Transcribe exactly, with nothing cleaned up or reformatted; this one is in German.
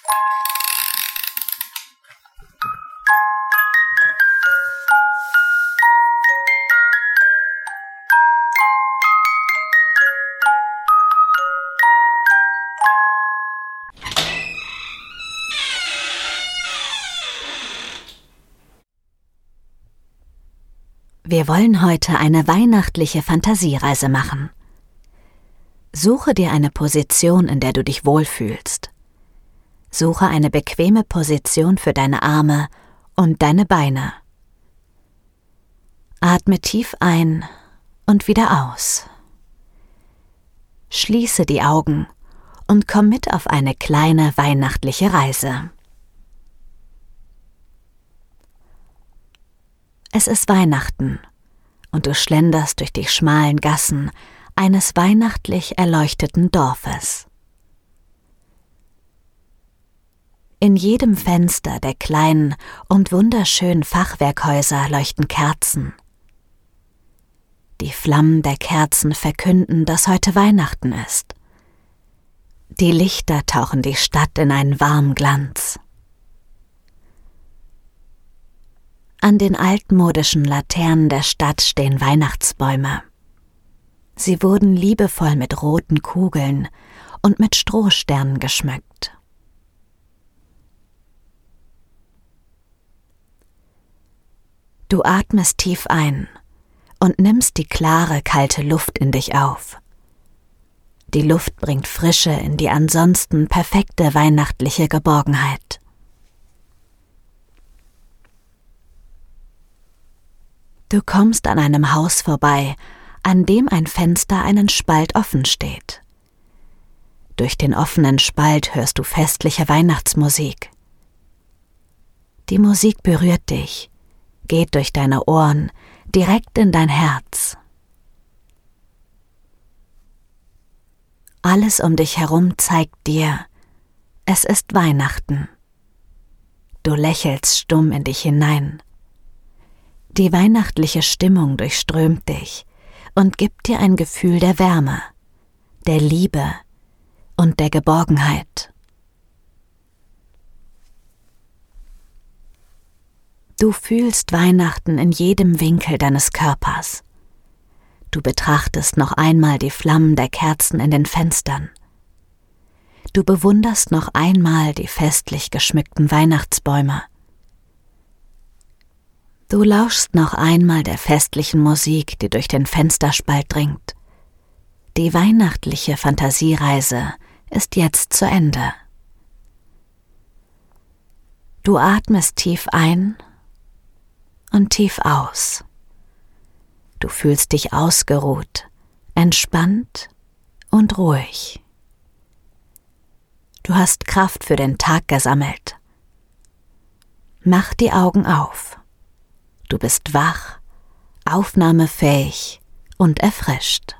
Wir wollen heute eine weihnachtliche Fantasiereise machen. Suche dir eine Position, in der du dich wohlfühlst. Suche eine bequeme Position für deine Arme und deine Beine. Atme tief ein und wieder aus. Schließe die Augen und komm mit auf eine kleine weihnachtliche Reise. Es ist Weihnachten und du schlenderst durch die schmalen Gassen eines weihnachtlich erleuchteten Dorfes. In jedem Fenster der kleinen und wunderschönen Fachwerkhäuser leuchten Kerzen. Die Flammen der Kerzen verkünden, dass heute Weihnachten ist. Die Lichter tauchen die Stadt in einen warmen Glanz. An den altmodischen Laternen der Stadt stehen Weihnachtsbäume. Sie wurden liebevoll mit roten Kugeln und mit Strohsternen geschmückt. Du atmest tief ein und nimmst die klare, kalte Luft in dich auf. Die Luft bringt Frische in die ansonsten perfekte weihnachtliche Geborgenheit. Du kommst an einem Haus vorbei, an dem ein Fenster einen Spalt offen steht. Durch den offenen Spalt hörst du festliche Weihnachtsmusik. Die Musik berührt dich, geht durch deine Ohren, direkt in dein Herz. Alles um dich herum zeigt dir, es ist Weihnachten. Du lächelst stumm in dich hinein. Die weihnachtliche Stimmung durchströmt dich und gibt dir ein Gefühl der Wärme, der Liebe und der Geborgenheit. Du fühlst Weihnachten in jedem Winkel deines Körpers. Du betrachtest noch einmal die Flammen der Kerzen in den Fenstern. Du bewunderst noch einmal die festlich geschmückten Weihnachtsbäume. Du lauschst noch einmal der festlichen Musik, die durch den Fensterspalt dringt. Die weihnachtliche Fantasiereise ist jetzt zu Ende. Du atmest tief ein und tief aus. Du fühlst dich ausgeruht, entspannt und ruhig. Du hast Kraft für den Tag gesammelt. Mach die Augen auf. Du bist wach, aufnahmefähig und erfrischt.